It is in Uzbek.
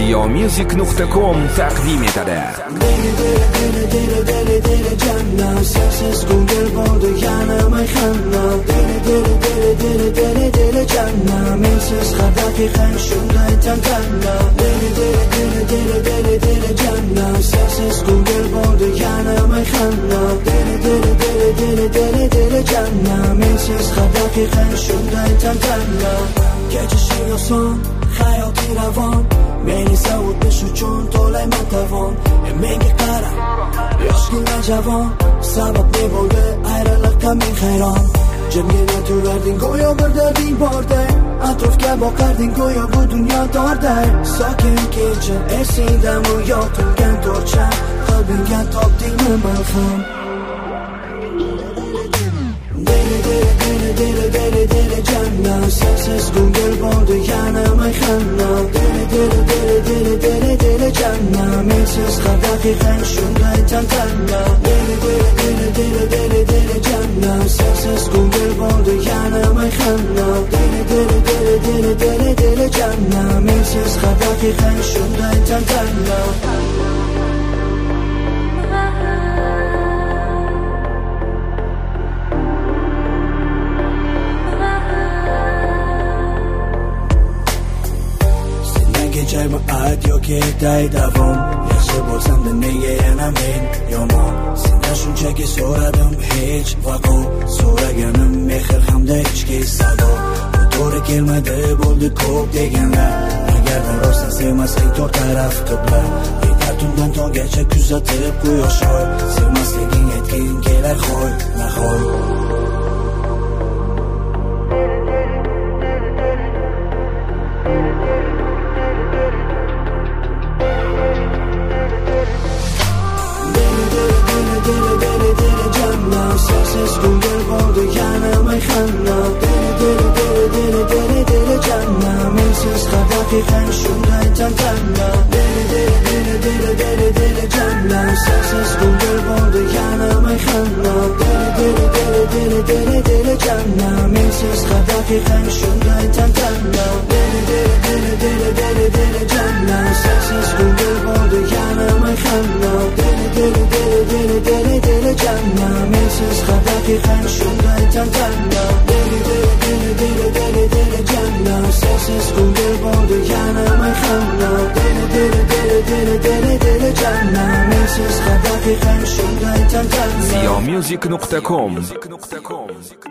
siyomusic.com taqdim etadi. Dili janna sensiz ko'ngil bo'ldi yana mayxana. Dili janna mensiz har daqiqa shunday tantana. Dili janna sensiz ko'ngil bo'ldi yana mayxana. Dili janna mensiz har daqiqa shunday tantana. Kechishing oson, hayoting ravon, meni savutish uchun to'layman tovon. Menga qara, yoshgina javon, sabab ne bo'ldi ayriliqqa men hayron. Jimgina turarding go'yo bir darding borday, atrofga boqarding go'yo bu dunyo torday. Sokin kecha esingdami yoqilgan torcha, qalbingga topdingmi malham. Dili janna sensiz ko'ngil bo'ldi yana mayxana. Dili janna mensiz har daqiqa shunday tantana. Dili janna sensiz ko'ngil bo'ldi yana mayxana. Dili janna mensiz har daqiqa shunday tantana. Kechaymi ayt yoki etay davom, yaxshi bo'lsam-da nega yana men yomon. Sendan shunchaki so'radim hech vaqo, so'raganim mehr hamda ichki sado. Bu to'g'ri kelmadi bo'ldi ko'p deganlar, agarda rostdan sevmasang to'rt taraf qibla. Yetar tundan tonggacha kuzatib quyosh oy, sevmasliging aytgin kelar hoy nahoy. Dili janna sensiz ko'ngil bo'ldi yana mayxana. Dili janna mensiz har daqiqa shunday tantana. Dili janna sensiz ko'ngil bo'ldi yana mayxana. Dili janna mensiz har daqiqa shunday tantana. Dili janna sensiz ko'ngil bo'ldi yana mayxana. Dili janna mensiz har daqiqa shunday tantana. Dili janna sensiz ko'ngil bo'ldi yana mayxana. Dili janna mensiz har daqiqa shunday tantana. siyomusic.com